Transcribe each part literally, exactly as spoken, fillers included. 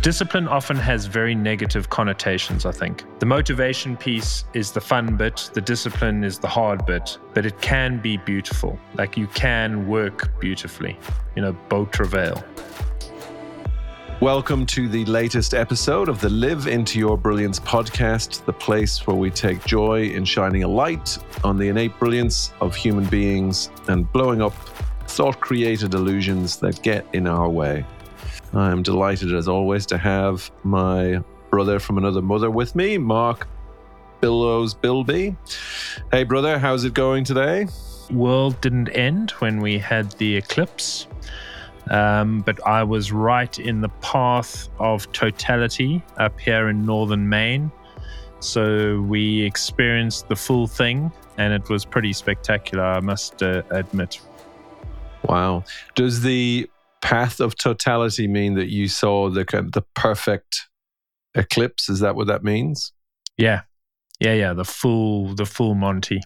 Discipline often has very negative connotations, I think. The motivation piece is the fun bit, the discipline is the hard bit, but it can be beautiful. Like you can work beautifully, you know, beau travail. Welcome to the latest episode of the Live Into Your Brilliance podcast, the place where we take joy in shining a light on the innate brilliance of human beings and blowing up thought-created illusions that get in our way. I'm delighted, as always, to have my brother from another mother with me, Mark Billows Bilby. Hey, brother, how's it going today? World didn't end when we had the eclipse, um, but I was right in the path of totality up here in northern Maine. So we experienced the full thing, and it was pretty spectacular, I must uh, admit. Wow. Does the path of totality mean that you saw the the perfect eclipse? Is that what that means? Yeah, yeah, yeah. The full, the full Monty.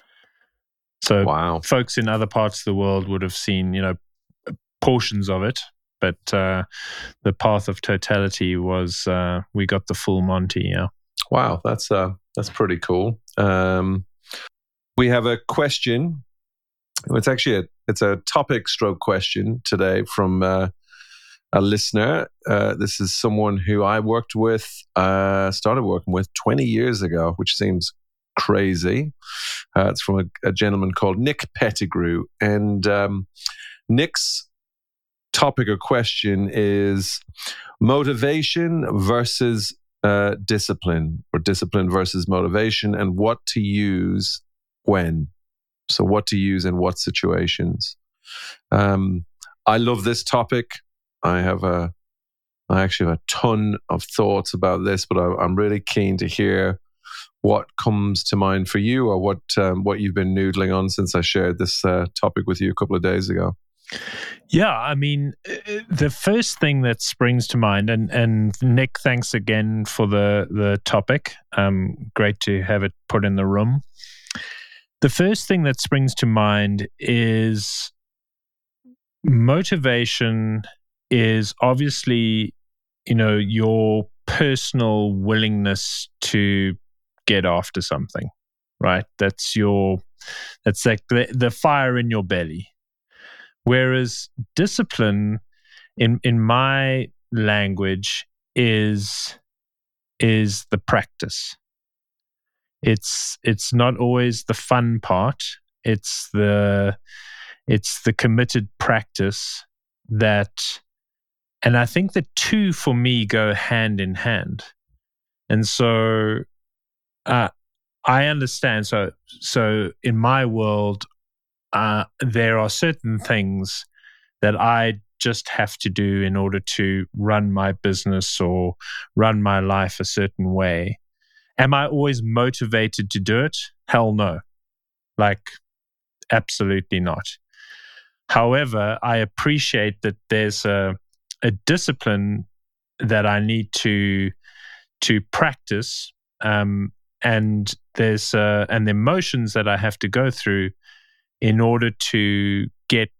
So, wow. Folks in other parts of the world would have seen, you know, portions of it, but uh, the path of totality was uh, we got the full Monty. Yeah. Wow, that's uh, that's pretty cool. Um, we have a question. It's actually a it's a topic stroke question today from uh, a listener. Uh, this is someone who I worked with, uh, started working with twenty years ago, which seems crazy. Uh, it's from a, a gentleman called Nick Pettigrew. And um, Nick's topic or question is motivation versus uh, discipline, or discipline versus motivation, and what to use when. So what to use in what situations? Um, I love this topic. I have a, I actually have a ton of thoughts about this, but I, I'm really keen to hear what comes to mind for you, or what um, what you've been noodling on since I shared this uh, topic with you a couple of days ago. Yeah, I mean, the first thing that springs to mind, and, and Nick, thanks again for the the topic. Um, great to have it put in the room. The first thing that springs to mind is motivation is obviously, you know, your personal willingness to get after something, right? That's your, that's like the, the fire in your belly. Whereas discipline, in in my language, is is the practice. It's it's not always the fun part. It's the it's the committed practice that, and I think the two for me go hand in hand. And so uh, I understand. So so in my world, uh, there are certain things that I just have to do in order to run my business or run my life a certain way. Am I always motivated to do it? Hell no. Like, absolutely not. However, I appreciate that there's a, a discipline that I need to to practice, um, and there's uh, and the emotions that I have to go through in order to get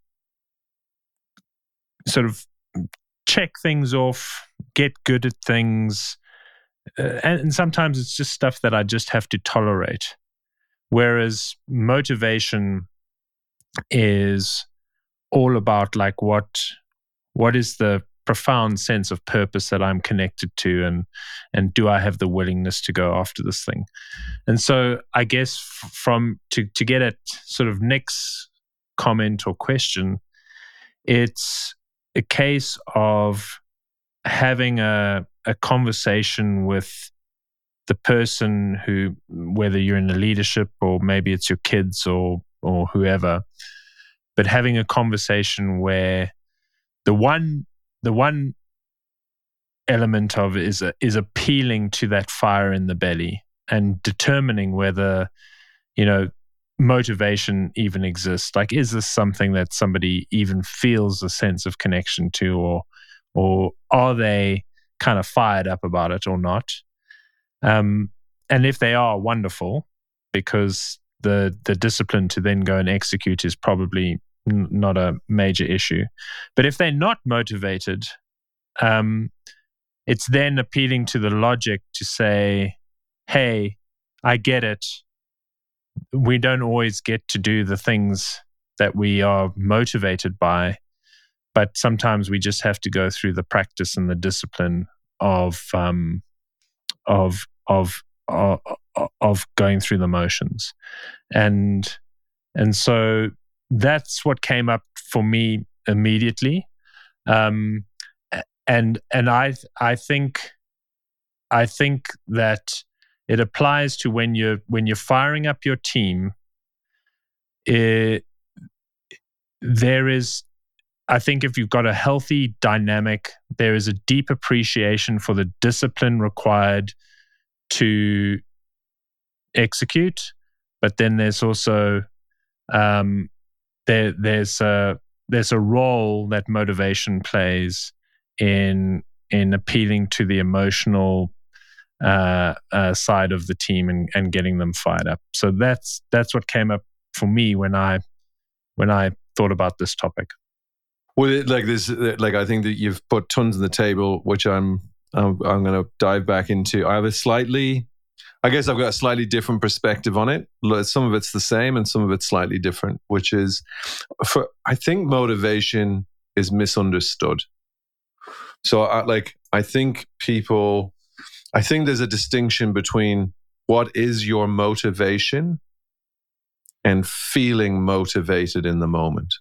sort of check things off, get good at things. Uh, and, and sometimes it's just stuff that I just have to tolerate. Whereas motivation is all about like what what is the profound sense of purpose that I'm connected to, and and do I have the willingness to go after this thing? And so I guess from to to get at sort of Nick's comment or question, it's a case of having a a conversation with the person who, whether you're in the leadership or maybe it's your kids or or whoever, but having a conversation where the one the one element of it is a, is appealing to that fire in the belly and determining whether, you know, motivation even exists. Like, is this something that somebody even feels a sense of connection to, or or are they kind of fired up about it or not? Um, and if they are, wonderful, because the the discipline to then go and execute is probably n- not a major issue. But if they're not motivated, um, it's then appealing to the logic to say, hey, I get it. We don't always get to do the things that we are motivated by, but sometimes we just have to go through the practice and the discipline of um, of of of, of going through the motions, and and so that's what came up for me immediately, um, and and I I think I think that it applies to when you're when you're firing up your team. It, there is, I think, if you've got a healthy dynamic, there is a deep appreciation for the discipline required to execute, but then there's also um, there there's a there's a role that motivation plays in in appealing to the emotional uh, uh, side of the team and, and getting them fired up. So that's that's what came up for me when I when I thought about this topic. Well, it, like this, like I think that you've put tons on the table, which I'm I'm, I'm going to dive back into. I have a slightly, I guess I've got a slightly different perspective on it. Some of it's the same, and some of it's slightly different. Which is, for I think motivation is misunderstood. So, I, like, I think people, I think there's a distinction between what is your motivation and feeling motivated in the moment.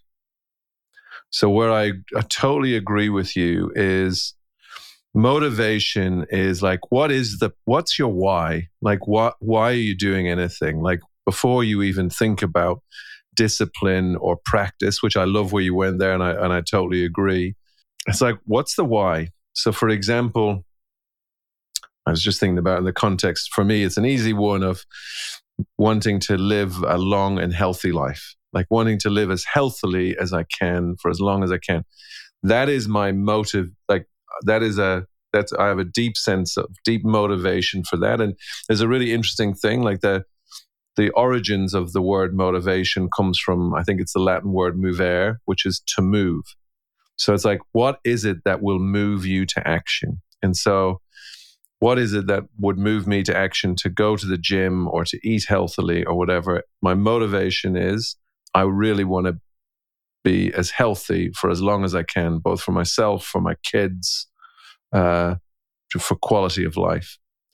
So where I, I totally agree with you is motivation is like, what is the, what's your why? Like, what, why are you doing anything? Like, before you even think about discipline or practice, which I love where you went there, and I, and I totally agree. It's like, what's the why? So for example, I was just thinking about in the context, for me, it's an easy one of wanting to live a long and healthy life, like wanting to live as healthily as I can for as long as I can. That is my motive. Like that is a, that's, I have a deep sense of deep motivation for that. And there's a really interesting thing, like the, the origins of the word motivation comes from, I think it's the Latin word movere, which is to move. So it's like, what is it that will move you to action? And so what is it that would move me to action to go to the gym or to eat healthily or whatever? My motivation is I really want to be as healthy for as long as I can, both for myself, for my kids, uh, for quality of life.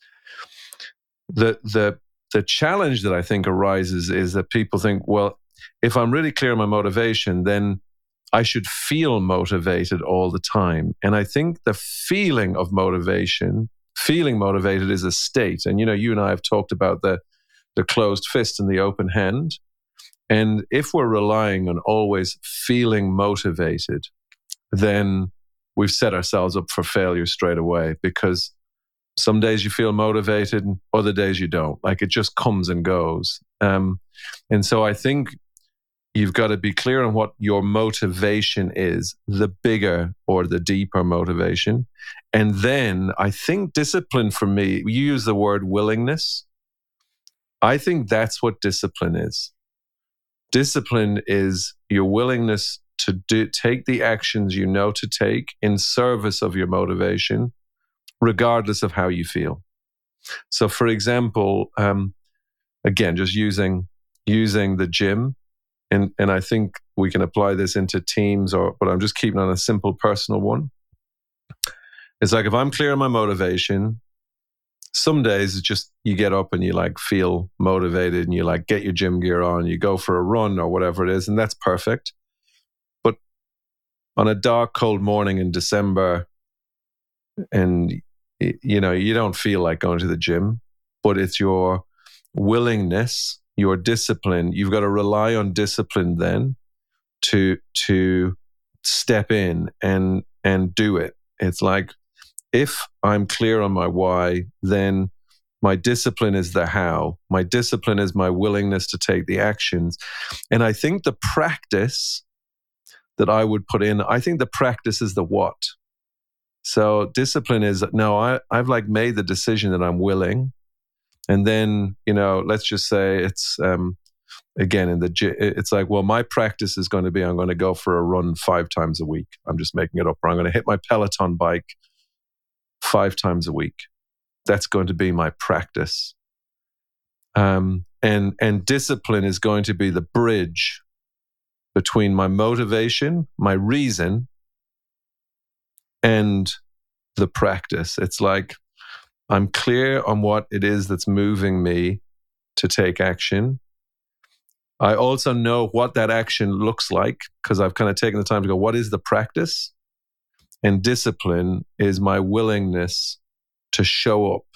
The the the challenge that I think arises is that people think, well, if I'm really clear on my motivation, then I should feel motivated all the time. And I think the feeling of motivation, feeling motivated is a state. And, you know, you and I have talked about the, the closed fist and the open hand. And if we're relying on always feeling motivated, then we've set ourselves up for failure straight away, because some days you feel motivated and other days you don't. Like it just comes and goes. Um, and so I think you've got to be clear on what your motivation is, the bigger or the deeper motivation. And then I think discipline for me, you use the word willingness. I think that's what discipline is. Discipline is your willingness to do, take the actions you know to take in service of your motivation, regardless of how you feel. So for example, um, again, just using using the gym, and, and I think we can apply this into teams, or but I'm just keeping on a simple personal one. It's like if I'm clear on my motivation, some days it's just you get up and you like feel motivated and you like get your gym gear on, you go for a run or whatever it is, and that's perfect. But on a dark, cold morning in December, and you know, you don't feel like going to the gym, but it's your willingness, your discipline. You've got to rely on discipline then to to step in and and do it. It's like, if I'm clear on my why, then my discipline is the how. My discipline is my willingness to take the actions. And I think the practice that I would put in, I think the practice is the what. So discipline is, no, I, I've like made the decision that I'm willing. And then, you know, let's just say it's, um, again, in the it's like, well, my practice is going to be, I'm going to go for a run five times a week. I'm just making it up. Or I'm going to hit my Peloton bike five times a week. That's going to be my practice. Um, and, and discipline is going to be the bridge between my motivation, my reason, and the practice. It's like I'm clear on what it is that's moving me to take action. I also know what that action looks like because I've kind of taken the time to go, what is the practice? And discipline is my willingness to show up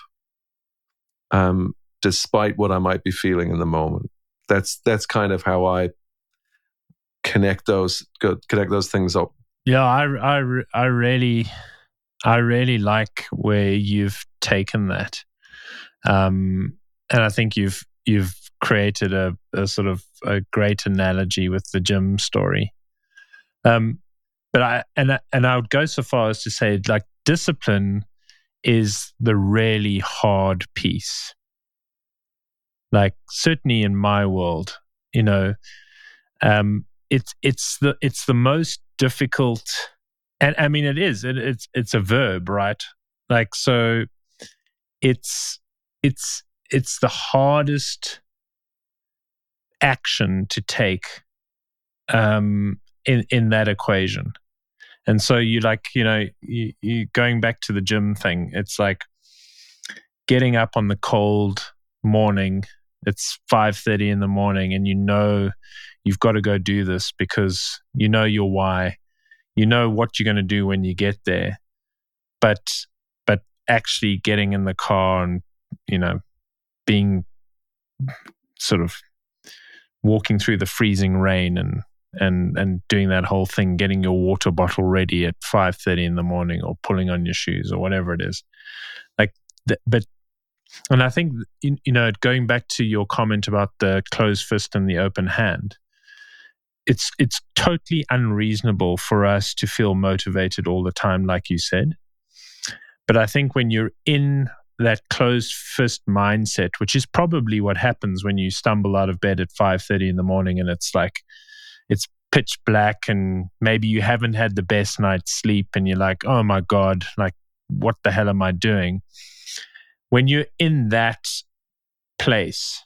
um, despite what I might be feeling in the moment. That's that's kind of how I connect those connect those things up. Yeah, I, I, I really I really like where you've taken that, um, and I think you've you've created a, a sort of a great analogy with the gym story. Um, but I and I, and I would go so far as to say, like, discipline is the really hard piece. Like, certainly in my world, you know, um, it's it's the it's the most difficult. And I mean, it is. It, it's it's a verb, right? Like, so it's it's it's the hardest action to take um, in in that equation. And so you like, you know, you, you going back to the gym thing. It's like getting up on the cold morning. It's five thirty in the morning, and you know you've got to go do this because you know your why. You know what you're going to do when you get there, but but actually getting in the car and, you know, being sort of walking through the freezing rain and and and doing that whole thing, getting your water bottle ready at five thirty in the morning, or pulling on your shoes, or whatever it is. Like, th- but and I think, you know, going back to your comment about the closed fist and the open hand. It's it's totally unreasonable for us to feel motivated all the time, like you said. But I think when you're in that closed fist mindset, which is probably what happens when you stumble out of bed at five thirty in the morning and it's like, it's pitch black and maybe you haven't had the best night's sleep and you're like, oh my God, like, what the hell am I doing? When you're in that place,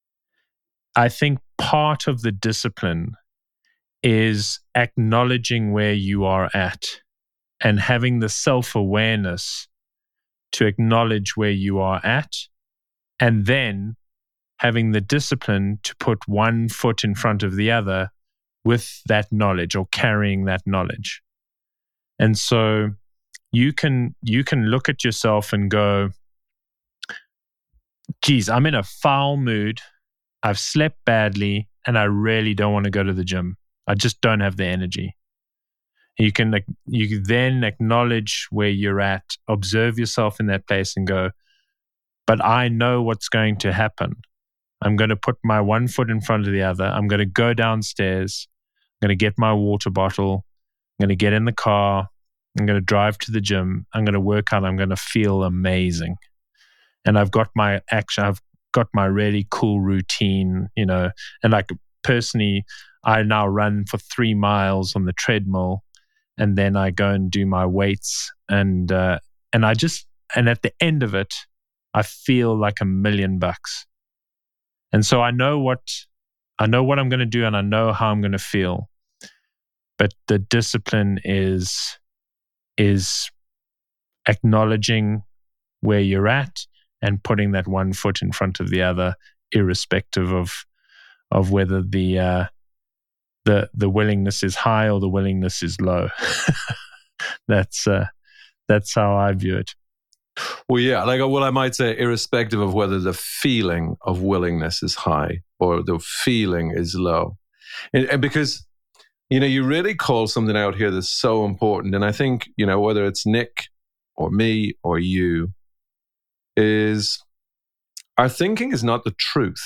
I think part of the discipline is acknowledging where you are at and having the self-awareness to acknowledge where you are at, and then having the discipline to put one foot in front of the other with that knowledge, or carrying that knowledge. And so you can you can look at yourself and go, geez, I'm in a foul mood, I've slept badly, and I really don't want to go to the gym. I just don't have the energy. You can you then acknowledge where you're at, observe yourself in that place and go, but I know what's going to happen. I'm going to put my one foot in front of the other. I'm going to go downstairs. I'm going to get my water bottle. I'm going to get in the car. I'm going to drive to the gym. I'm going to work out. I'm going to feel amazing. And I've got my action. I've got my really cool routine, you know, and like personally, I now run for three miles on the treadmill, and then I go and do my weights, and uh, and I just and at the end of it, I feel like a million bucks. And so I know what I know what I'm going to do, and I know how I'm going to feel. But the discipline is is acknowledging where you're at and putting that one foot in front of the other, irrespective of of whether the uh, the the willingness is high or the willingness is low. that's uh, that's how I view it. Well, yeah, like well, I might say, irrespective of whether the feeling of willingness is high or the feeling is low, and, and because you know you really call something out here that's so important, and I think you know whether it's Nick or me or you, is our thinking is not the truth.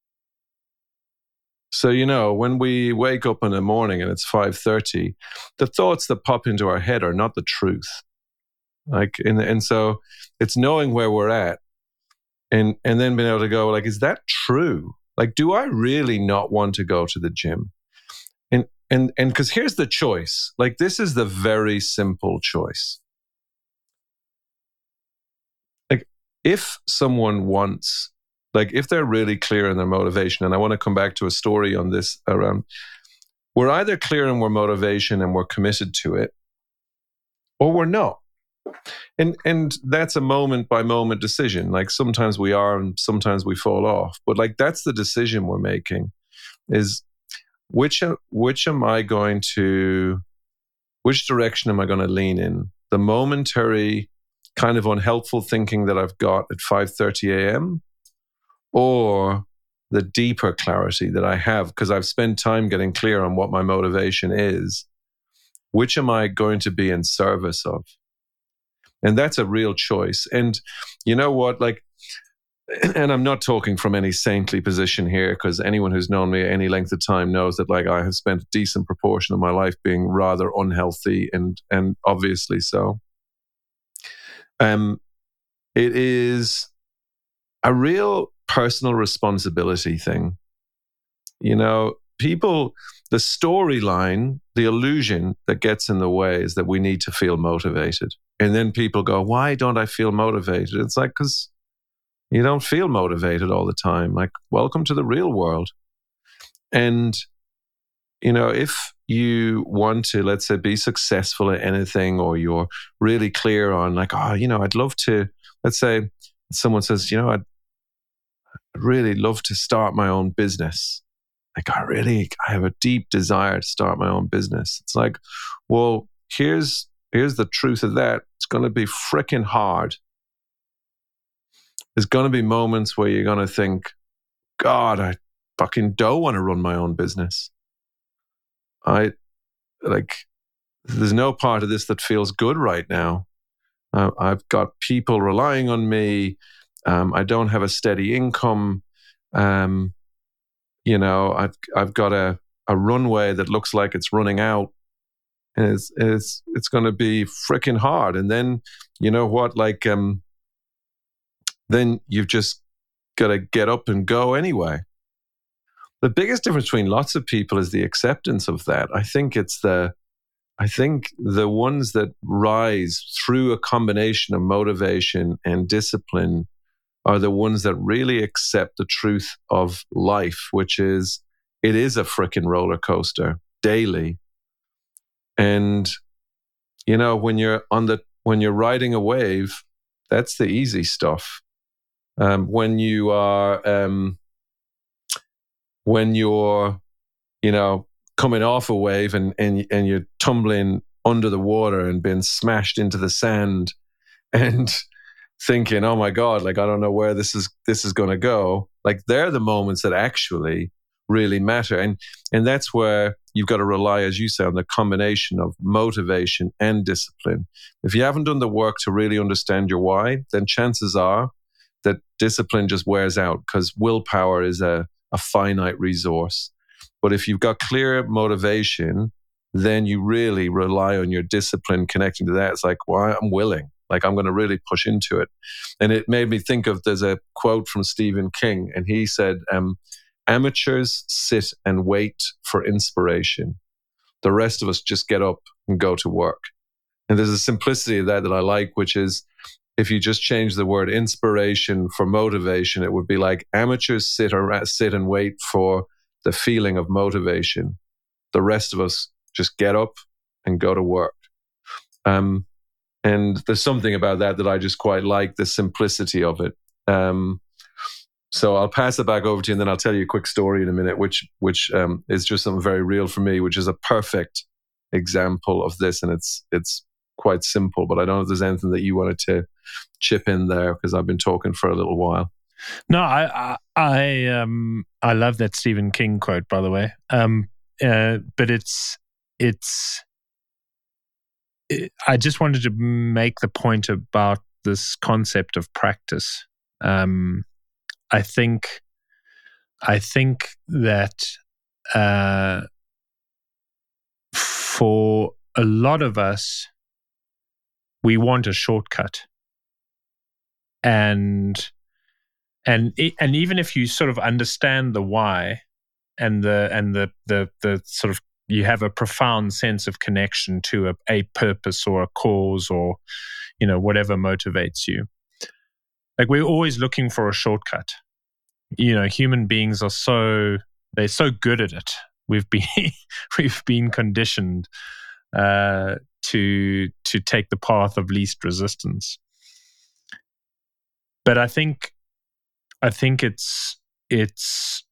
So, you know, when we wake up in the morning and it's five thirty, the thoughts that pop into our head are not the truth. Like, and, and so it's knowing where we're at and, and then being able to go, like, is that true? Like, do I really not want to go to the gym? And, and, and because here's the choice. Like, this is the very simple choice. if someone wants, like if they're really clear in their motivation, and I want to come back to a story on this around, we're either clear in our motivation and we're committed to it, or we're not. And and that's a moment by moment decision. Like sometimes we are and sometimes we fall off. But like that's the decision we're making, is which which am I going to, which direction am I going to lean in? The momentary kind of unhelpful thinking that I've got at five thirty a.m. or the deeper clarity that I have because I've spent time getting clear on what my motivation is. Which am I going to be in service of? And that's a real choice. And you know what? Like, and I'm not talking from any saintly position here, because anyone who's known me any length of time knows that like I have spent a decent proportion of my life being rather unhealthy, and and obviously so. Um, it is a real personal responsibility thing. You know, people, the storyline, the illusion that gets in the way is that we need to feel motivated. And then people go, why don't I feel motivated? It's like, because you don't feel motivated all the time. Like, welcome to the real world. And, you know, if you want to, let's say, be successful at anything, or you're really clear on like, oh, you know, I'd love to, let's say someone says, you know, I'd really love to start my own business. Like, I really, I have a deep desire to start my own business. It's like, well, here's, here's the truth of that. It's going to be freaking hard. There's going to be moments where you're going to think, God, I fucking don't want to run my own business. I, like, there's no part of this that feels good right now. Uh, I've got people relying on me. Um, I don't have a steady income. Um, you know, I've I've got a, a runway that looks like it's running out. And it's it's it's going to be freaking hard. And then, you know what? Like, um, then you've just got to get up and go anyway. The biggest difference between lots of people is the acceptance of that. I think it's the, I think the ones that rise through a combination of motivation and discipline are the ones that really accept the truth of life, which is it is a freaking roller coaster daily. And, you know, when you're on the, when you're riding a wave, that's the easy stuff. Um, when you are, um, when you're, you know, coming off a wave and, and, and you're tumbling under the water and being smashed into the sand and thinking, oh my God, like, I don't know where this is, this is going to go. Like, they're the moments that actually really matter. And, and that's where you've got to rely, as you say, on the combination of motivation and discipline. If you haven't done the work to really understand your why, then chances are that discipline just wears out, because willpower is a, a finite resource. But if you've got clear motivation, then you really rely on your discipline connecting to that. It's like, well, I'm willing. Like, I'm going to really push into it. And it made me think of, there's a quote from Stephen King, and he said, um, amateurs sit and wait for inspiration. The rest of us just get up and go to work. And there's a simplicity of that that I like, which is, if you just change the word inspiration for motivation, it would be like amateurs sit or sit and wait for the feeling of motivation. The rest of us just get up and go to work. Um, and there's something about that that I just quite like, the simplicity of it. Um, so I'll pass it back over to you, and then I'll tell you a quick story in a minute, which which um, is just something very real for me, which is a perfect example of this. And it's it's quite simple, but I don't know if there's anything that you wanted to chip in there, because I've been talking for a little while. No, I I I, um, I love that Stephen King quote, by the way. Um, uh, but it's it's. It, I just wanted to make the point about this concept of practice. Um, I think I think that uh, for a lot of us, we want a shortcut, and and and even if you sort of understand the why, and the and the the the sort of, you have a profound sense of connection to a, a purpose or a cause, or, you know, whatever motivates you. like we're always looking for a shortcut. You know, human beings are so they're so good at it. We've been we've been conditioned uh, to to take the path of least resistance. But I think I think it's it's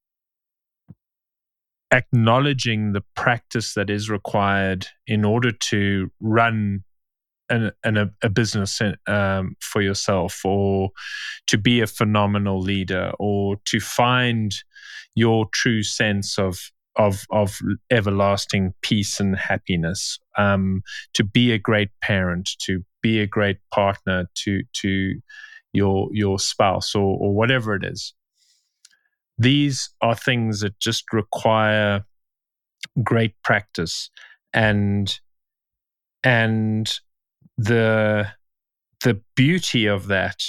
acknowledging the practice that is required in order to run an, an, a, a business um, for yourself, or to be a phenomenal leader, or to find your true sense of of of everlasting peace and happiness, um, to be a great parent, to be a great partner to to your your spouse, or or whatever it is. These are things that just require great practice, and and the the beauty of that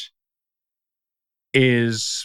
is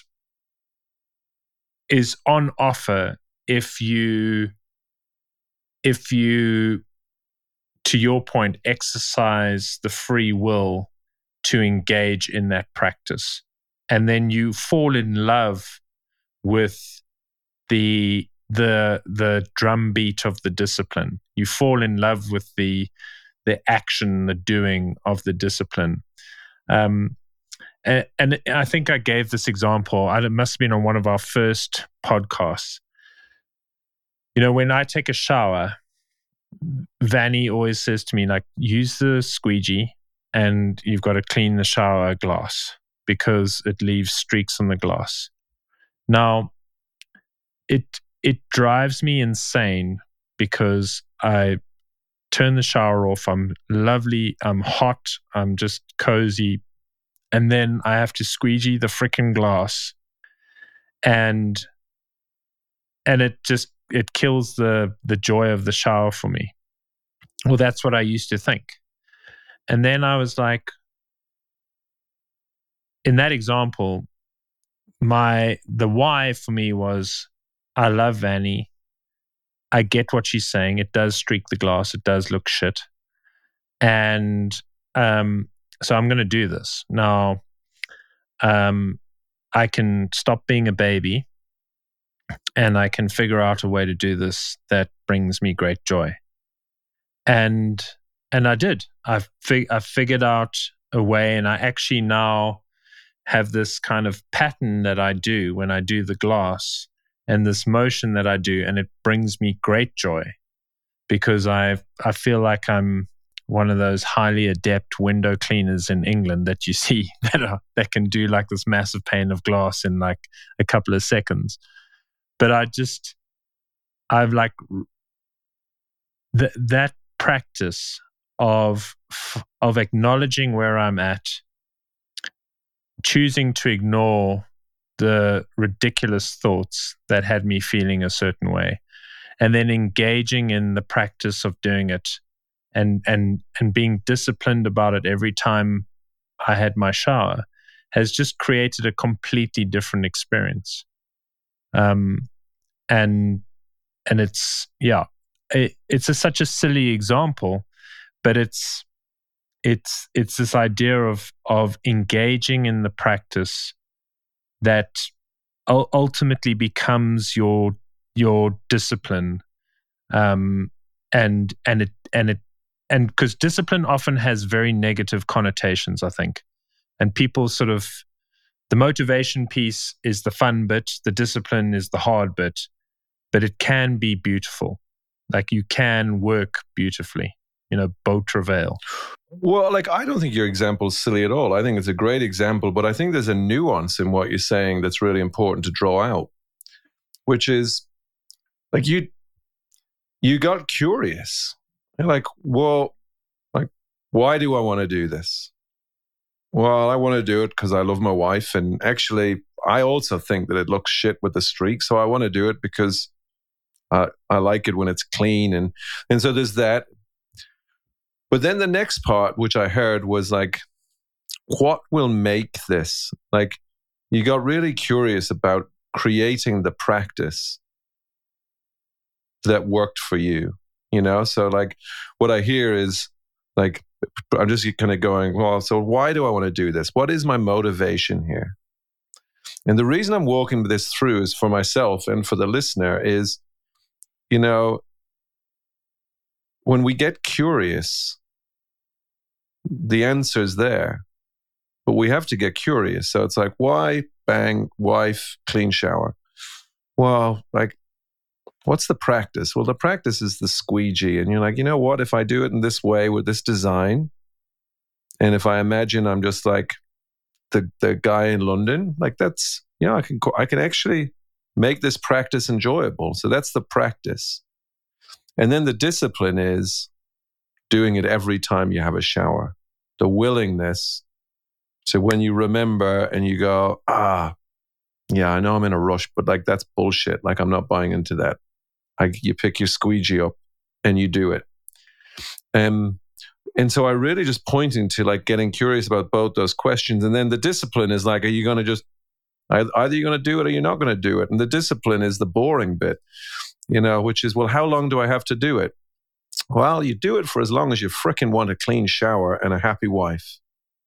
is on offer if you if you to your point exercise the free will to engage in that practice, and then you fall in love with the the the drumbeat of the discipline. You fall in love with the the action, the doing of the discipline. Um, and, and I think I gave this example. It must have been on one of our first podcasts. You know, when I take a shower, Vanny always says to me, like, use the squeegee and you've got to clean the shower glass because it leaves streaks on the glass. Now, it it drives me insane because I turn the shower off. I'm lovely. I'm hot. I'm just cozy. And then I have to squeegee the freaking glass. And and it just, it kills the the joy of the shower for me. Well, that's what I used to think. And then I was like, in that example, my the why for me was, I love Vanny. I get what she's saying. It does streak the glass. It does look shit. And um, so I'm going to do this. Now, um, I can stop being a baby and I can figure out a way to do this that brings me great joy. And and I did. I fig- I figured out a way, and I actually now have this kind of pattern that I do when I do the glass, and this motion that I do, and it brings me great joy because I I feel like I'm one of those highly adept window cleaners in England that you see that are, that can do like this massive pane of glass in like a couple of seconds. But I just I've like th- that practice of of acknowledging where I'm at, choosing to ignore the ridiculous thoughts that had me feeling a certain way, and then engaging in the practice of doing it, and and and being disciplined about it every time I had my shower, has just created a completely different experience. Um, and and it's yeah, it, it's a, such a silly example, but it's it's it's this idea of of engaging in the practice that ultimately becomes your your discipline, um, and and it and it and because discipline often has very negative connotations, I think, and people sort of, the motivation piece is the fun bit, the discipline is the hard bit, but it can be beautiful. Like you can work beautifully, you know, beau travail. Well, like, I don't think your example is silly at all. I think it's a great example, but I think there's a nuance in what you're saying that's really important to draw out, which is like you, you got curious. You're like, well, like, why do I want to do this? Well, I want to do it because I love my wife. And actually, I also think that it looks shit with the streak. So I want to do it because uh, I like it when it's clean. And, and so there's that. But then the next part, which I heard, was like, what will make this? Like, you got really curious about creating the practice that worked for you, you know? So like, what I hear is like, I'm just kind of going, well, so why do I want to do this? What is my motivation here? And the reason I'm walking this through is for myself and for the listener is, you know, when we get curious, the answer is there, but we have to get curious. So it's like, why bang, wife, clean shower? Well, like, what's the practice? Well, the practice is the squeegee. And you're like, you know what? If I do it in this way with this design, and if I imagine I'm just like the the guy in London, like that's, you know, I can I can actually make this practice enjoyable. So that's the practice. And then the discipline is doing it every time you have a shower. The willingness to, when you remember and you go, ah, yeah, I know I'm in a rush, but like that's bullshit. Like I'm not buying into that. I, you pick your squeegee up and you do it. Um, and so I really just pointing to like getting curious about both those questions. And then the discipline is like, are you going to just, either you're going to do it or you're not going to do it. And the discipline is the boring bit, you know, which is, well, how long do I have to do it? Well, you do it for as long as you fricking want a clean shower and a happy wife.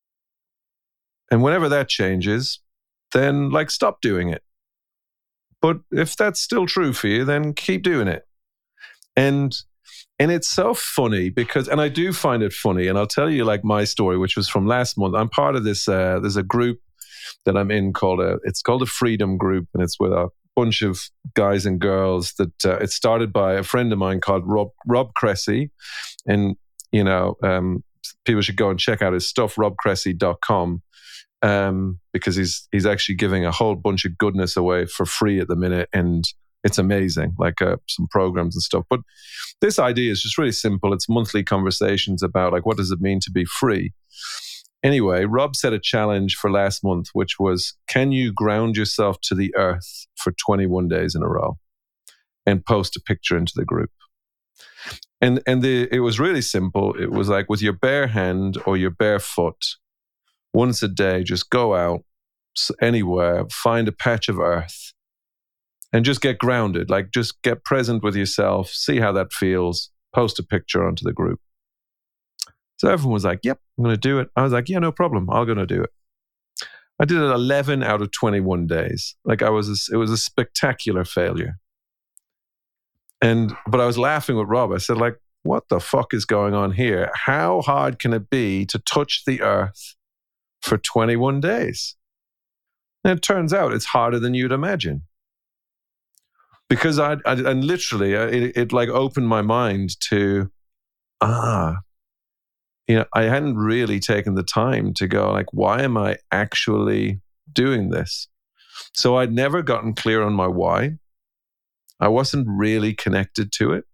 And whenever that changes, then like stop doing it. But if that's still true for you, then keep doing it. And and it's so funny because, and I do find it funny, and I'll tell you like my story, which was from last month. I'm part of this, uh, there's a group that I'm in called, a, it's called a Freedom Group, and it's with a bunch of guys and girls that, uh, it started by a friend of mine called Rob, Rob Cressy. And, you know, um, people should go and check out his stuff, rob cressy dot com. Um, because he's he's actually giving a whole bunch of goodness away for free at the minute, and it's amazing, like uh, some programs and stuff. But this idea is just really simple. It's monthly conversations about like, what does it mean to be free? Anyway, Rob set a challenge for last month, which was, can you ground yourself to the earth for twenty-one days in a row and post a picture into the group? And and the it was really simple. It was like with your bare hand or your bare foot, once a day, just go out anywhere, find a patch of earth and just get grounded. Like just get present with yourself, see how that feels, post a picture onto the group. So everyone was like, yep, I'm going to do it. I was like, yeah, no problem. I'm going to do it. I did it eleven out of twenty-one days. Like I was, a, it was a spectacular failure. And, but I was laughing with Rob. I said like, what the fuck is going on here? How hard can it be to touch the earth for twenty-one days? And it turns out it's harder than you'd imagine. Because I, I and literally, it, it like opened my mind to, ah, you know, I hadn't really taken the time to go like, why am I actually doing this? So I'd never gotten clear on my why. I wasn't really connected to it.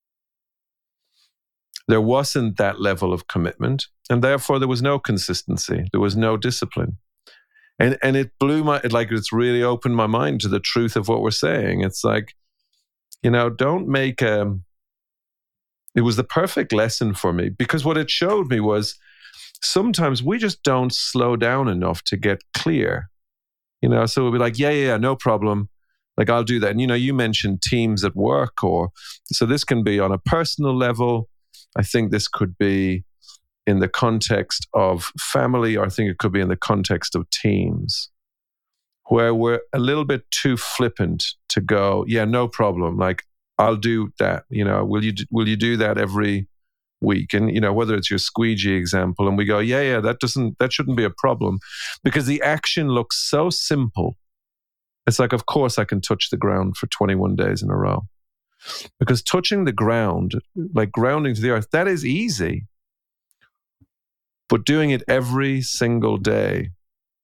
There wasn't that level of commitment, and therefore there was no consistency. There was no discipline. And and it blew my, it, like it's really opened my mind to the truth of what we're saying. It's like, you know, don't make a, it was the perfect lesson for me, because what it showed me was sometimes we just don't slow down enough to get clear. You know, so we'll be like, yeah, yeah, yeah, no problem. Like I'll do that. And, you know, you mentioned teams at work, or, so this can be on a personal level. I think this could be in the context of family, or I think it could be in the context of teams, where we're a little bit too flippant to go, yeah, no problem. Like I'll do that. You know, will you will you do that every week? And you know, whether it's your squeegee example, and we go, yeah, yeah, that doesn't that shouldn't be a problem, because the action looks so simple. It's like, of course, I can touch the ground for twenty-one days in a row, because touching the ground, like grounding to the earth, that is easy. But doing it every single day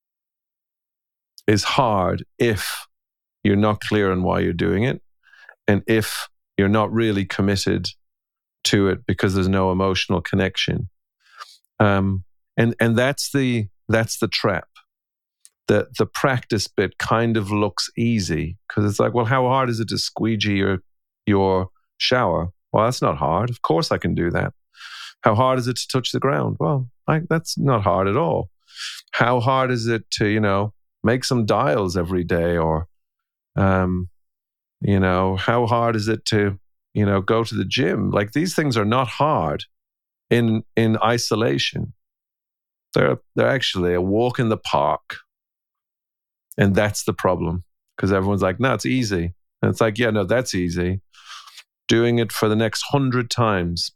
is hard if you're not clear on why you're doing it, and if you're not really committed to it because there's no emotional connection. Um, and and that's the that's the trap. The the practice bit kind of looks easy, because it's like, well, how hard is it to squeegee your your shower? Well, that's not hard. Of course I can do that. How hard is it to touch the ground? Well, I, that's not hard at all. How hard is it to, you know, make some dials every day? Or, um, you know, how hard is it to, you know, go to the gym? Like these things are not hard. in in isolation. They're they're actually a walk in the park. And that's the problem. Because everyone's like, no, it's easy. And it's like, yeah, no, that's easy. Doing it for the next hundred times.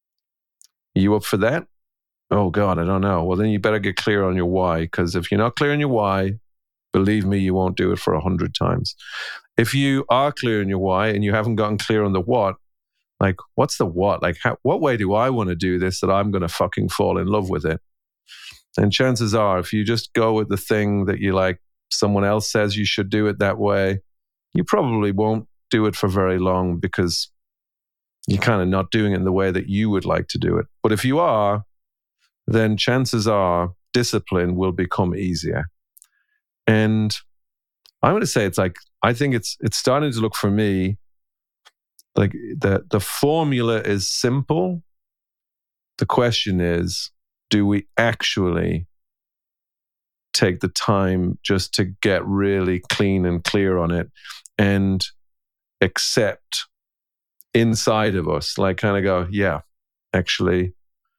You up for that? Oh God, I don't know. Well, then you better get clear on your why. Because if you're not clear on your why, believe me, you won't do it for a hundred times. If you are clear on your why and you haven't gotten clear on the what, like, what's the what? Like, how, what way do I want to do this that I'm going to fucking fall in love with it? And chances are, if you just go with the thing that you like, someone else says you should do it that way, you probably won't do it for very long because you're kind of not doing it in the way that you would like to do it. But if you are, then chances are discipline will become easier. And I'm going to say it's like, I think it's it's starting to look for me like the the formula is simple. The question is, do we actually take the time just to get really clean and clear on it and accept inside of us, like kind of go, yeah, actually,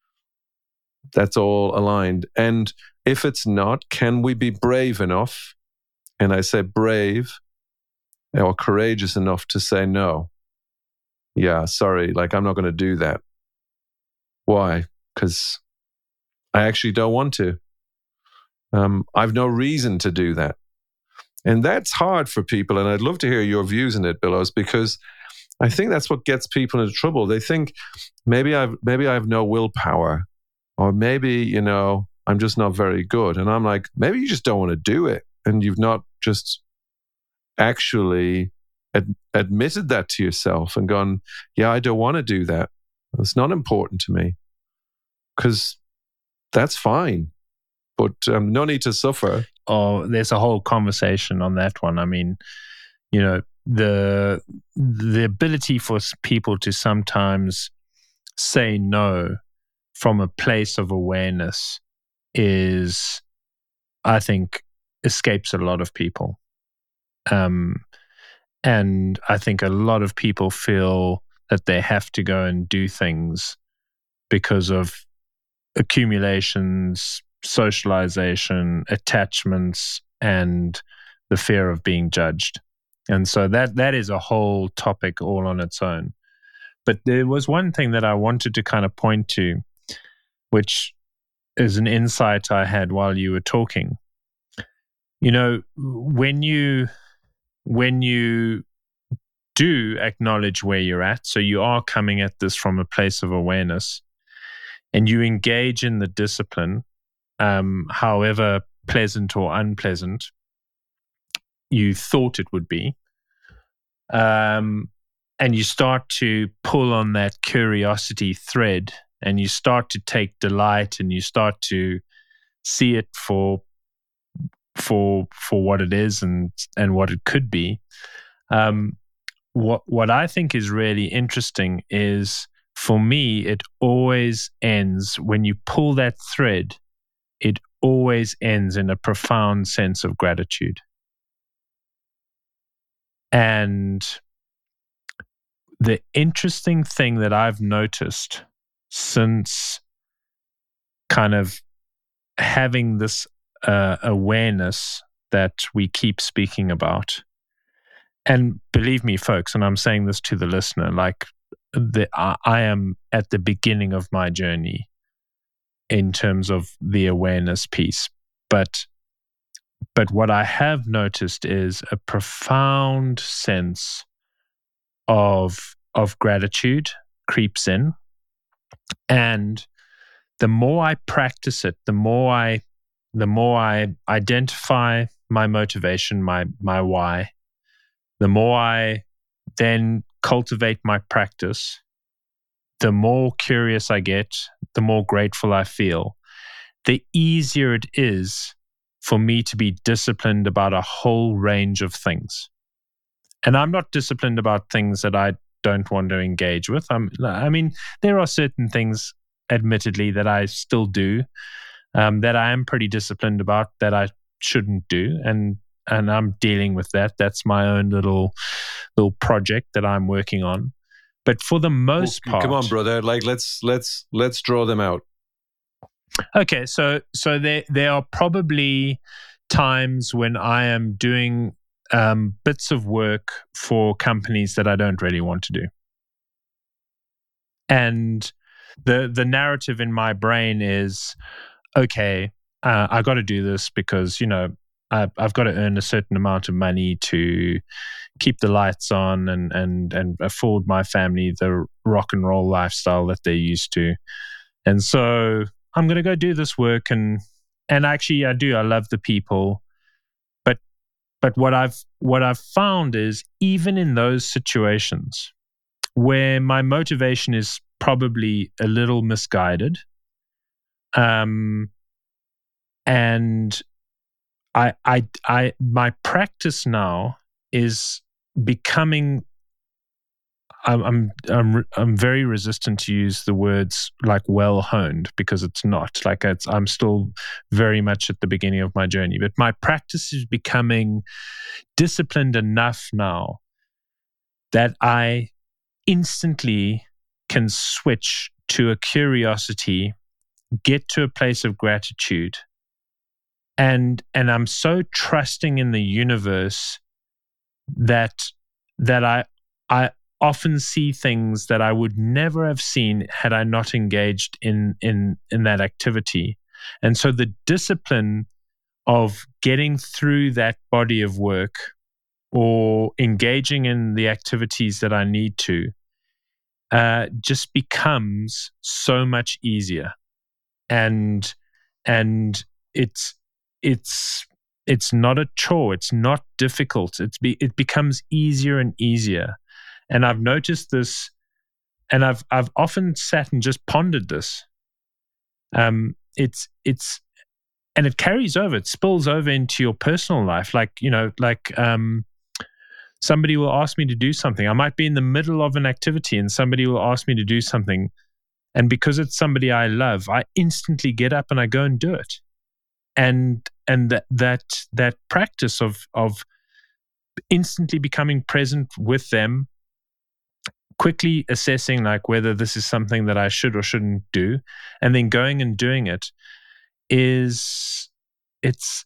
that's all aligned. And if it's not, can we be brave enough? And I say brave or courageous enough to say no. Yeah, sorry, like I'm not going to do that. Why? Because I actually don't want to. Um, I've no reason to do that. And that's hard for people. And I'd love to hear your views on it, Billows, because I think that's what gets people into trouble. They think maybe I've maybe I have no willpower, or maybe, you know, I'm just not very good. And I'm like, maybe you just don't want to do it. And you've not just actually ad- admitted that to yourself and gone, yeah, I don't want to do that. It's not important to me. Because that's fine. But um, no need to suffer. Oh, there's a whole conversation on that one. I mean, you know, the the ability for people to sometimes say no from a place of awareness is, I think, escapes a lot of people. Um, and I think a lot of people feel that they have to go and do things because of accumulations, socialization, attachments, and the fear of being judged. And so that that is a whole topic all on its own. But there was one thing that I wanted to kind of point to, which is an insight I had while you were talking. You know, when you when you do acknowledge where you're at, so you are coming at this from a place of awareness, and you engage in the discipline, um, however pleasant or unpleasant you thought it would be, um, and you start to pull on that curiosity thread, and you start to take delight, and you start to see it for for for what it is and and what it could be. Um, what what I think is really interesting is, for me, it always ends when you pull that thread. It always ends in a profound sense of gratitude. And the interesting thing that I've noticed since kind of having this uh, awareness that we keep speaking about, and believe me, folks, and I'm saying this to the listener, like the, I, I am at the beginning of my journey in terms of the awareness piece. But but what I have noticed is a profound sense of of gratitude creeps in. And the more I practice it, the more I the more I identify my motivation, my my why, the more I then cultivate my practice, the more curious I get, the more grateful I feel, the easier it is for me to be disciplined about a whole range of things. And I'm not disciplined about things that I don't want to engage with. I'm, I mean, there are certain things, admittedly, that I still do, um, that I am pretty disciplined about that I shouldn't do. And and I'm dealing with that. That's my own little little project that I'm working on. But for the most well, part, come on, brother. Like let's let's let's draw them out. Okay, so so there there are probably times when I am doing um, bits of work for companies that I don't really want to do, and the the narrative in my brain is, okay, uh, I got to do this because you know I've, I've got to earn a certain amount of money to keep the lights on and and and afford my family the rock and roll lifestyle that they're used to, and so I'm going to go do this work. And and actually I do, I love the people, but but what I've what I've found is even in those situations where my motivation is probably a little misguided, um and I I I my practice now is becoming, I'm I'm I'm I'm very resistant to use the words like well honed, because it's not like it's, I'm still very much at the beginning of my journey. But my practice is becoming disciplined enough now that I instantly can switch to a curiosity, get to a place of gratitude, and and I'm so trusting in the universe that that I I often see things that I would never have seen had I not engaged in in in that activity. And so the discipline of getting through that body of work or engaging in the activities that I need to uh, just becomes so much easier. And and it's it's it's not a chore. It's not difficult. It's be, it becomes easier and easier. And I've noticed this, and I've I've often sat and just pondered this. Um, it's it's and it carries over. It spills over into your personal life. Like you know, like um, somebody will ask me to do something. I might be in the middle of an activity, and somebody will ask me to do something, and because it's somebody I love, I instantly get up and I go and do it. And and that that that practice of of instantly becoming present with them, quickly assessing like whether this is something that I should or shouldn't do, and then going and doing it, is it's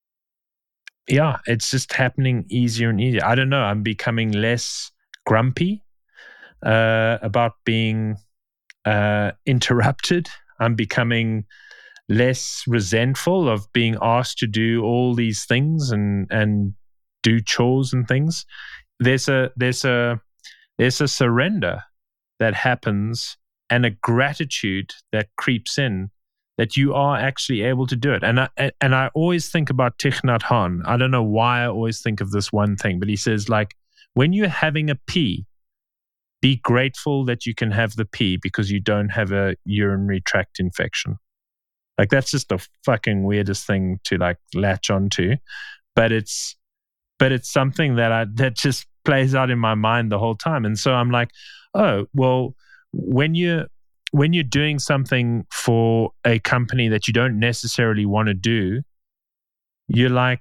yeah, it's just happening easier and easier. I don't know. I'm becoming less grumpy uh, about being uh, interrupted. I'm becoming less resentful of being asked to do all these things and and do chores and things. There's a there's a there's a surrender that happens and a gratitude that creeps in, that you are actually able to do it. And I and I always think about Thich Nhat Hanh. I don't know why I always think of this one thing, but he says, like, when you're having a pee, be grateful that you can have the pee because you don't have a urinary tract infection. Like, that's just the fucking weirdest thing to like latch onto, but it's but it's something that I that just plays out in my mind the whole time. And so I'm like, oh, well, when you when you're doing something for a company that you don't necessarily want to do, you're like,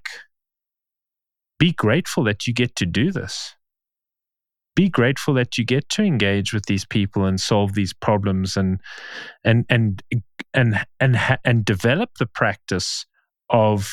be grateful that you get to do this. Be grateful that you get to engage with these people and solve these problems, and and and and and and develop the practice of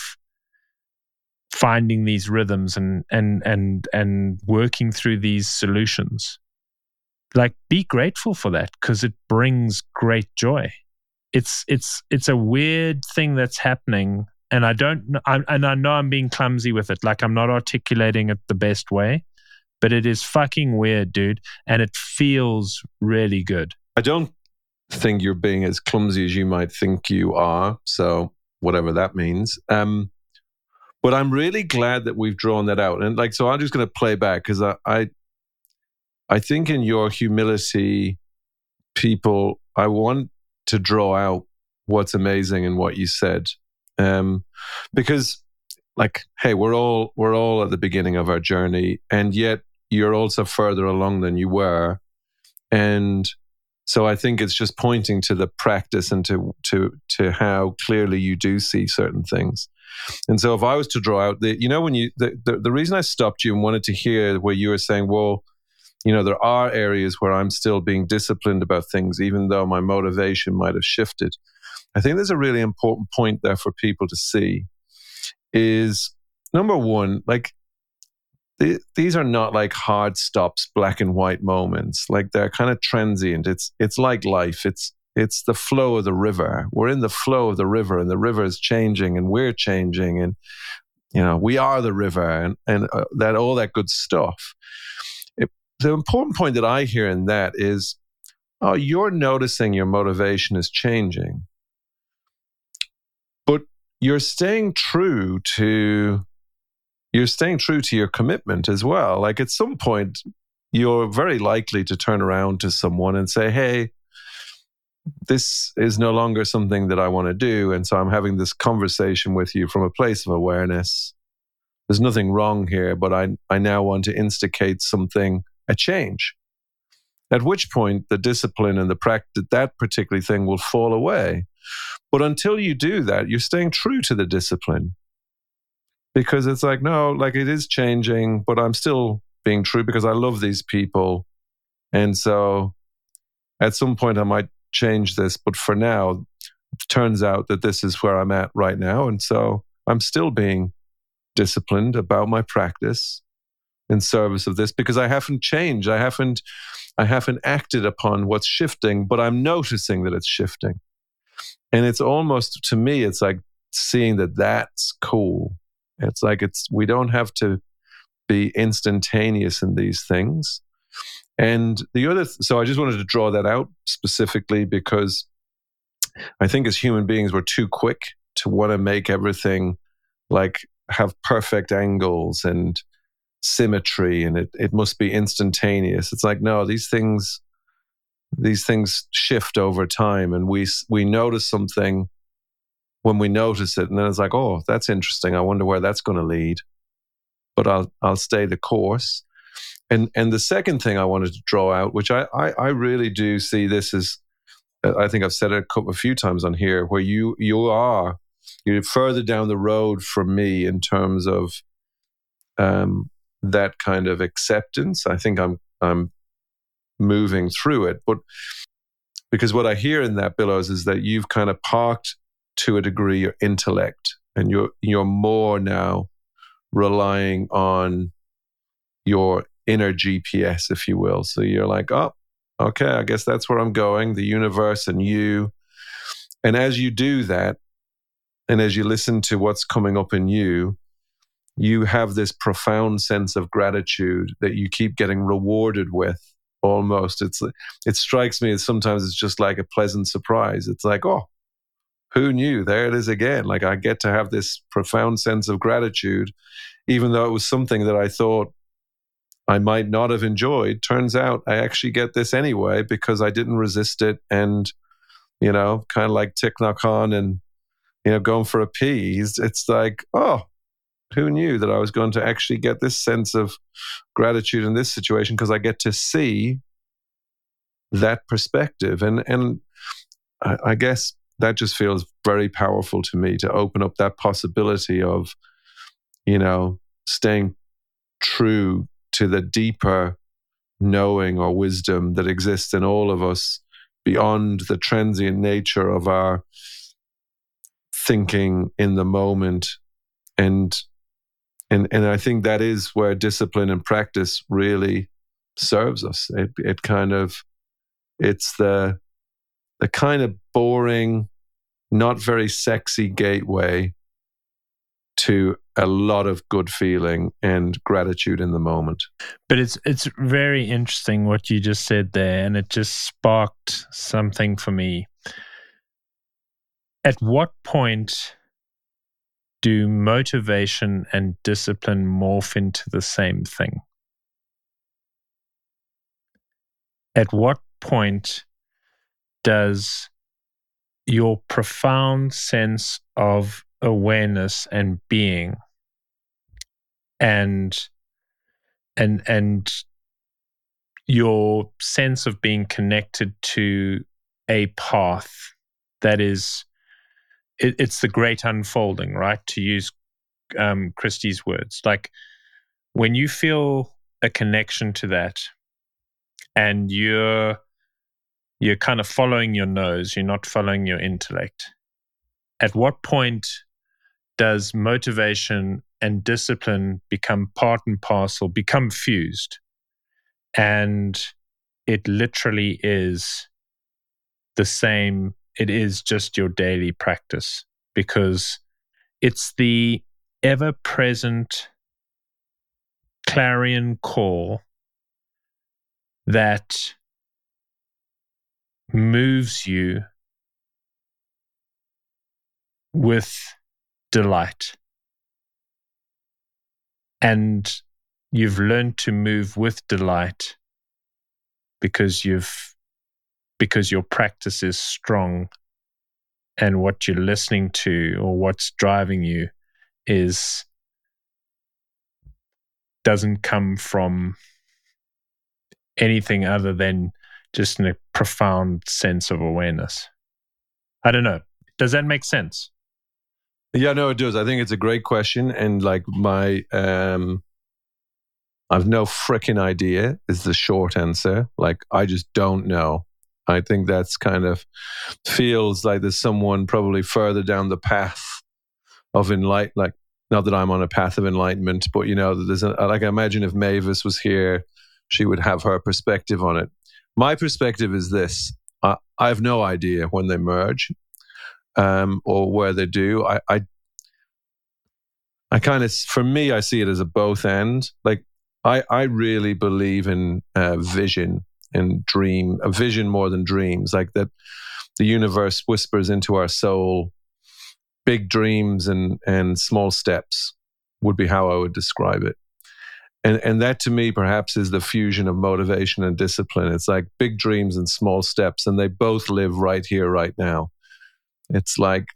finding these rhythms and and and and working through these solutions. Like, be grateful for that because it brings great joy. It's it's it's a weird thing that's happening, and I don't know, I, and I know I'm being clumsy with it. Like, I'm not articulating it the best way. But it is fucking weird, dude. And it feels really good. I don't think you're being as clumsy as you might think you are. So whatever that means. Um, but I'm really glad that we've drawn that out. And like, so I'm just going to play back because I, I, I think in your humility, people, I want to draw out what's amazing in what you said. Um, because like, hey, we're all we're all at the beginning of our journey, and yet you're also further along than you were. And so I think it's just pointing to the practice and to to to how clearly you do see certain things. And so if I was to draw out the, you know, when you the, the, the reason I stopped you and wanted to hear where you were saying, well, you know, there are areas where I'm still being disciplined about things, even though my motivation might have shifted. I think there's a really important point there for people to see is, number one, like, th- these are not like hard stops, black and white moments. Like, they're kind of transient. It's it's like life. It's it's the flow of the river. We're in the flow of the river, and the river is changing, and we're changing, and you know, we are the river, and and uh, that all that good stuff. It, the important point that I hear in that is, oh, you're noticing your motivation is changing, but you're staying true to you're staying true to your commitment as well. Like, at some point, you're very likely to turn around to someone and say, hey, this is no longer something that I want to do. And so I'm having this conversation with you from a place of awareness. There's nothing wrong here, but I, I now want to instigate something, a change. At which point the discipline and the practice, that particular thing will fall away. But until you do that, you're staying true to the discipline. Because it's like, no, like, it is changing, but I'm still being true because I love these people. And so at some point I might change this, but for now, it turns out that this is where I'm at right now. And so I'm still being disciplined about my practice in service of this, because I haven't changed. I haven't, I haven't acted upon what's shifting, but I'm noticing that it's shifting. And it's almost, to me, it's like seeing that that's cool. It's like, it's, we don't have to be instantaneous in these things. And the other, th- so I just wanted to draw that out specifically because I think as human beings, we're too quick to want to make everything like have perfect angles and symmetry, and it, it must be instantaneous. It's like, no, these things, these things shift over time, and we we notice something when we notice it, and then it's like, oh, that's interesting. I wonder where that's going to lead. But I'll I'll stay the course. And and the second thing I wanted to draw out, which I I, I really do see this as, I think I've said it a couple a few times on here, where you you are you're further down the road from me in terms of um, that kind of acceptance. I think I'm I'm moving through it, but because what I hear in that, Billows, is that you've kind of parked to a degree your intellect, and you're you're more now relying on your inner G P S, if you will. So you're like, oh, okay, I guess that's where I'm going, the universe and you. And as you do that, and as you listen to what's coming up in you, you have this profound sense of gratitude that you keep getting rewarded with. Almost, it's it strikes me as sometimes it's just like a pleasant surprise. It's like, oh, who knew? There it is again. Like, I get to have this profound sense of gratitude, even though it was something that I thought I might not have enjoyed. Turns out I actually get this anyway because I didn't resist it, and you know, kind of like Thich Nhat Hanh and you know, going for a pee. It's like, oh, who knew that I was going to actually get this sense of gratitude in this situation, because I get to see that perspective. And and I, I guess that just feels very powerful to me, to open up that possibility of, you know, staying true to the deeper knowing or wisdom that exists in all of us beyond the transient nature of our thinking in the moment. And And and I think that is where discipline and practice really serves us. It it kind of it's the the kind of boring, not very sexy gateway to a lot of good feeling and gratitude in the moment. But it's it's very interesting what you just said there, and it just sparked something for me. At what point do motivation and discipline morph into the same thing? At what point does your profound sense of awareness and being and and and your sense of being connected to a path that is, it, it's the great unfolding, right? To use um, Christie's words, like when you feel a connection to that, and you're you're kind of following your nose, you're not following your intellect. At what point does motivation and discipline become part and parcel, become fused? And it literally is the same. It is just your daily practice, because it's the ever-present clarion call that moves you with delight. And you've learned to move with delight because you've because your practice is strong, and what you're listening to or what's driving you is doesn't come from anything other than just a profound sense of awareness. I don't know. Does that make sense? Yeah, no, it does. I think it's a great question. And like my, um, I've no freaking idea is the short answer. Like, I just don't know. I think that's kind of feels like there's someone probably further down the path of enlight, like, not that I'm on a path of enlightenment, but you know, there's a, like, I imagine if Mavis was here, she would have her perspective on it. My perspective is this: I, I have no idea when they merge, um, or where they do. I, I, I kind of, for me, I see it as a both end. Like, I, I really believe in uh, vision and dream, a vision more than dreams. Like that, the universe whispers into our soul. Big dreams and and small steps would be how I would describe it. And and that to me perhaps is the fusion of motivation and discipline. It's like big dreams and small steps, and they both live right here, right now. It's like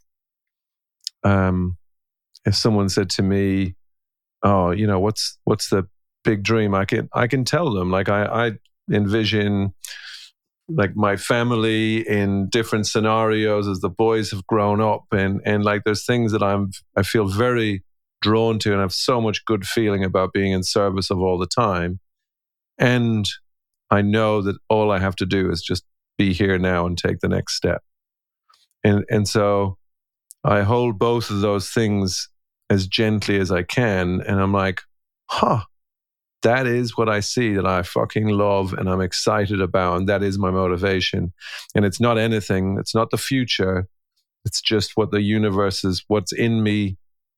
um, if someone said to me, "Oh, you know, what's what's the big dream?" I can I can tell them. Like I, I envision like my family in different scenarios as the boys have grown up, and and like there's things that I'm I feel very drawn to, and I have so much good feeling about being in service of all the time. And I know that all I have to do is just be here now and take the next step. And and so I hold both of those things as gently as I can, and I'm like, huh, that is what I see that I fucking love and I'm excited about. And that is my motivation. And it's not anything. It's not the future. It's just what the universe is, what's in me,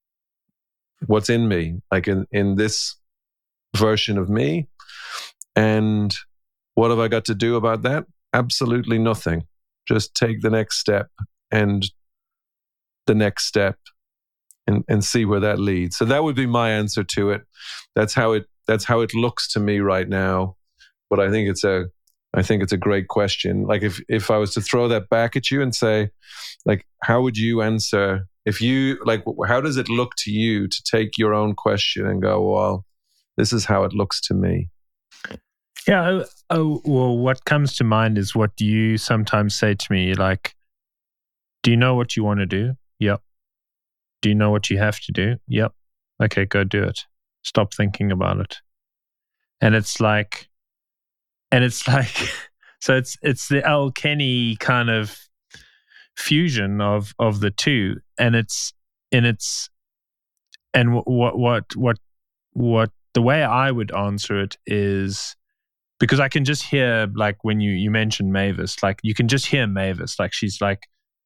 what's in me, like in, in this version of me. And what have I got to do about that? Absolutely nothing. Just take the next step and the next step and, and see where that leads. So that would be my answer to it. That's how it That's how it looks to me right now. But I think it's a, I think it's a great question. Like if, if I was to throw that back at you and say, like, how would you answer if you, like, how does it look to you to take your own question and go, well, this is how it looks to me? Yeah. Oh, oh well, what comes to mind is what you sometimes say to me, like, do you know what you want to do? Yep. Do you know what you have to do? Yep. Okay, go do it. Stop thinking about it. And it's like, and it's like, so it's it's the Al Kenny kind of fusion of of the two, and it's and it's and what what what what the way I would answer it is, because I can just hear, like when you you mentioned Mavis, like you can just hear Mavis, like she's like,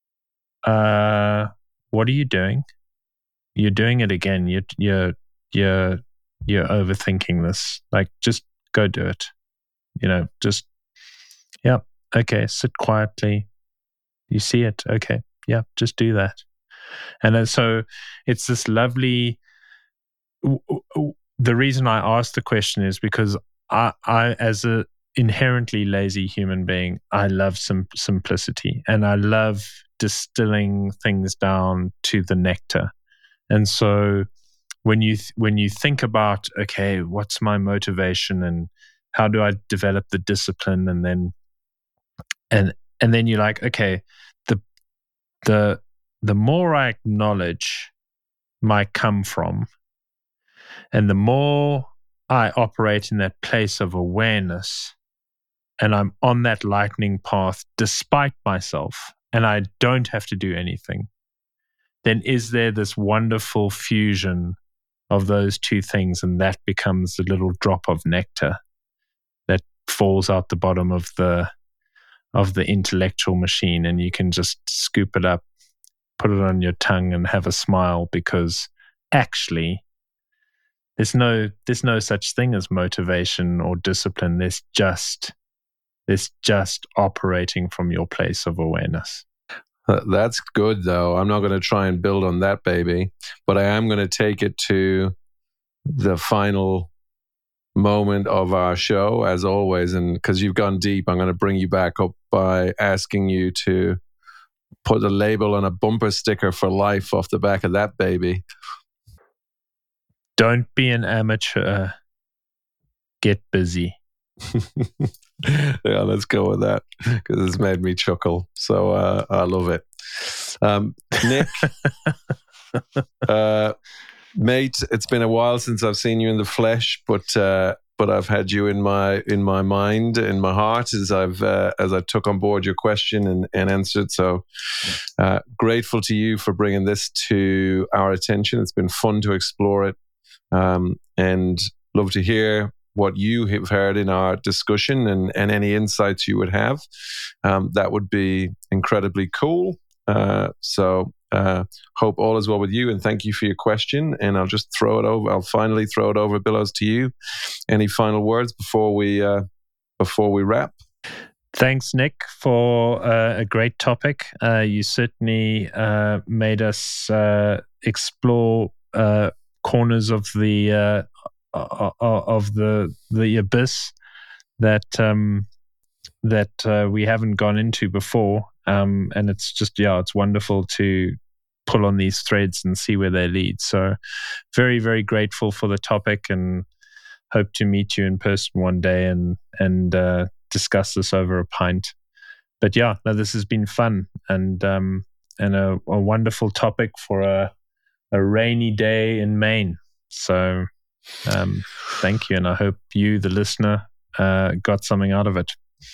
uh, what are you doing? You're doing it again. You're you're you're you're overthinking this. Like, just go do it. You know, just, yeah, okay, sit quietly. You see it. Okay, yeah, just do that. And then, so it's this lovely, the reason I asked the question is because I, I as a inherently lazy human being, I love sim- simplicity, and I love distilling things down to the nectar. And so when you th- when you think about, okay, what's my motivation and how do I develop the discipline, and then and and then you're like, okay, the the the more I acknowledge my come from, and the more I operate in that place of awareness, and I'm on that lightning path despite myself, and I don't have to do anything, then is there this wonderful fusion of those two things, and that becomes a little drop of nectar that falls out the bottom of the of the intellectual machine, and you can just scoop it up, put it on your tongue, and have a smile, because actually there's no there's no such thing as motivation or discipline. There's just there's just operating from your place of awareness. That's good, though. I'm not going to try and build on that, baby, but I am going to take it to the final moment of our show, as always. And because you've gone deep, I'm going to bring you back up by asking you to put a label on a bumper sticker for life off the back of that baby. Don't be an amateur. Get busy. Yeah, let's go with that, because it's made me chuckle. So uh, I love it. Um, Nick, uh, mate, it's been a while since I've seen you in the flesh, but uh, but I've had you in my in my mind, in my heart, as I've uh, as I took on board your question and, and answered. So uh, grateful to you for bringing this to our attention. It's been fun to explore it, um, and love to hear what you have heard in our discussion, and, and any insights you would have. Um, that would be incredibly cool. Uh, so uh, hope all is well with you, and thank you for your question. And I'll just throw it over. I'll finally throw it over, Billows, to you. Any final words before we uh, before we wrap? Thanks, Nick, for uh, a great topic. Uh, you certainly uh, made us uh, explore uh, corners of the uh, of the the abyss that um, that uh, we haven't gone into before, um, and it's just yeah, it's wonderful to pull on these threads and see where they lead. So, very very grateful for the topic, and hope to meet you in person one day and and uh, discuss this over a pint. But yeah, no, this has been fun, and um, and a, a wonderful topic for a a rainy day in Maine. So. Um, thank you, and I hope you, the listener, uh, got something out of it.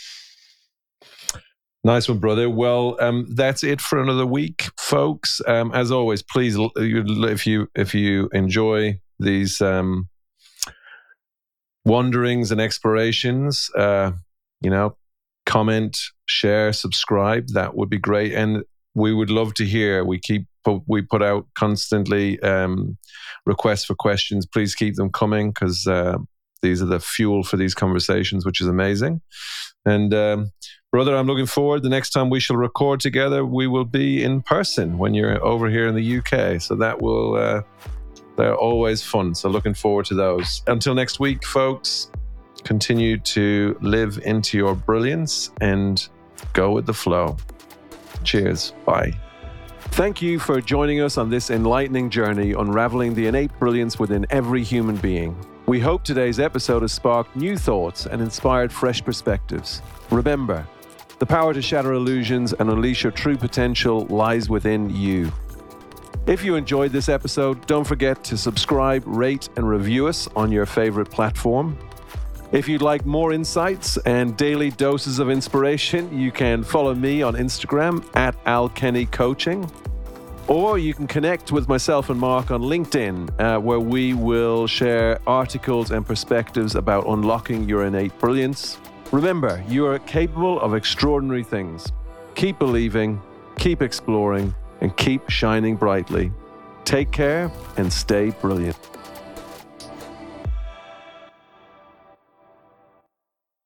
Nice one, brother. Well, um, that's it for another week, folks. Um, as always, please, if you if you enjoy these um, wanderings and explorations, uh, you know, comment, share, subscribe. That would be great, and we would love to hear. We keep we put out constantly um, requests for questions. Please keep them coming, because uh, these are the fuel for these conversations, which is amazing. And um, brother, I'm looking forward. The next time we shall record together, we will be in person when you're over here in the U K. So that will uh, they're always fun. So looking forward to those. Until next week, folks, continue to live into your brilliance and go with the flow. Cheers. Bye. Thank you for joining us on this enlightening journey, unraveling the innate brilliance within every human being. We hope today's episode has sparked new thoughts and inspired fresh perspectives. Remember, the power to shatter illusions and unleash your true potential lies within you. If you enjoyed this episode, don't forget to subscribe, rate, and review us on your favorite platform. If you'd like more insights and daily doses of inspiration, you can follow me on Instagram at Al Kenny Coaching. Or you can connect with myself and Mark on LinkedIn, uh, where we will share articles and perspectives about unlocking your innate brilliance. Remember, you are capable of extraordinary things. Keep believing, keep exploring, and keep shining brightly. Take care and stay brilliant.